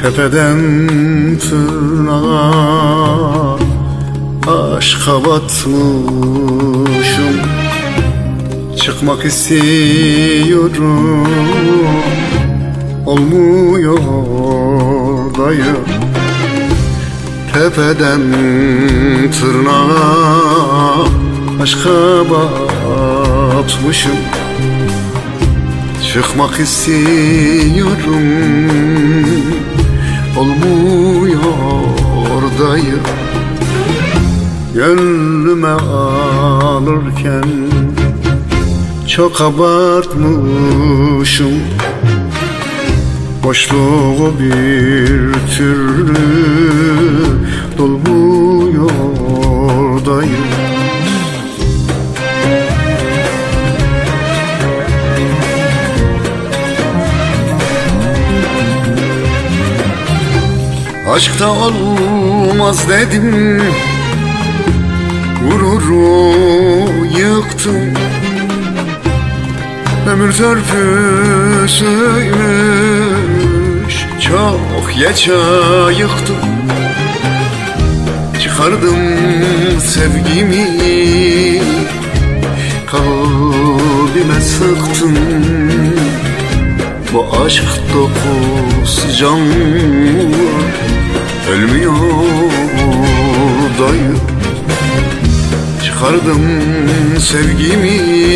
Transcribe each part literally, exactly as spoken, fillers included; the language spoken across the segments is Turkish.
Tepeden tırnağa aşka batmışım. Çıkmak istiyorum, olmuyor dayı. Tepeden tırnağa aşka batmışım. Çıkmak istiyorum, olmuyor dayı. Gönlüme alırken çok abartmışım. Boşluğu bir türlü dolmuyor dayı. Aşkta olmaz dedim, gururu yıktım. Ömür törpüsüymüş, çok yaşa yıktım. Çıkardım sevgimi, kalbime sıktım. Bu aşk dokuz canlı, ölmüyor dayı. Çıkardım sevgimi,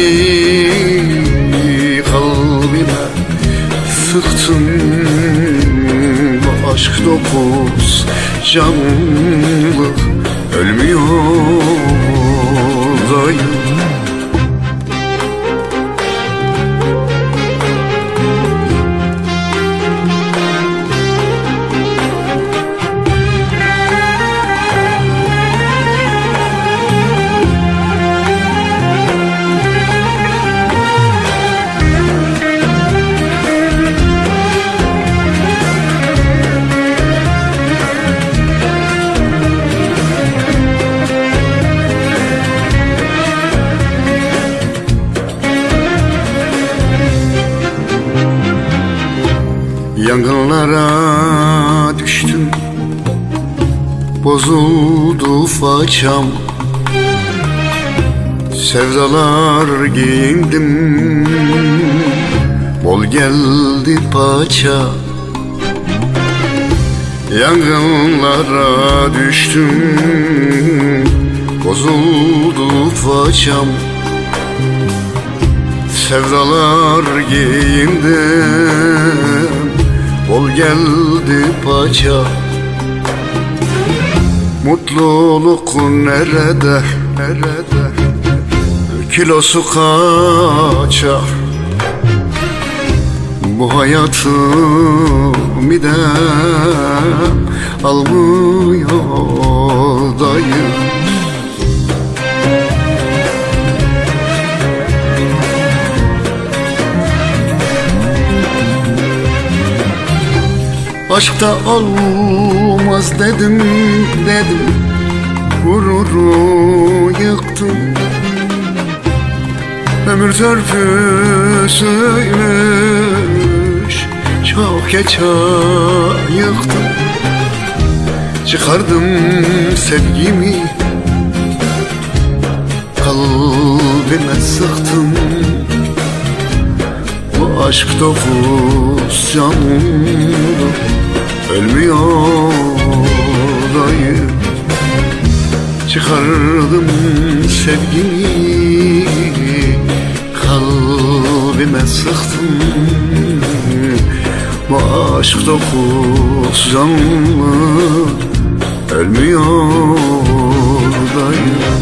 kalbime sıktım. Bu aşk dokuz canlı, ölmüyor dayı. Yangınlara düştüm, bozuldu façam. Sevdalar giyindim, bol geldi paça. Yangınlara düştüm, bozuldu façam. Sevdalar giyindim, bol geldi paça. Mutluluk nerede, nerede? Kilosu kaça? Bu hayatı midem almıyor dayı. Aşkta olmaz dedim, dedim, gururu yıktım. Ömür törpüsüymüş, çok geçe yıktım. Çıkardım sevgimi, kalbime sıktım. Bu aşk dokuz canlı, ölmüyor dayı. Çıkardım sevgimi, kalbime sıktım. Bu aşk dokuz canlı, ölmüyor dayı.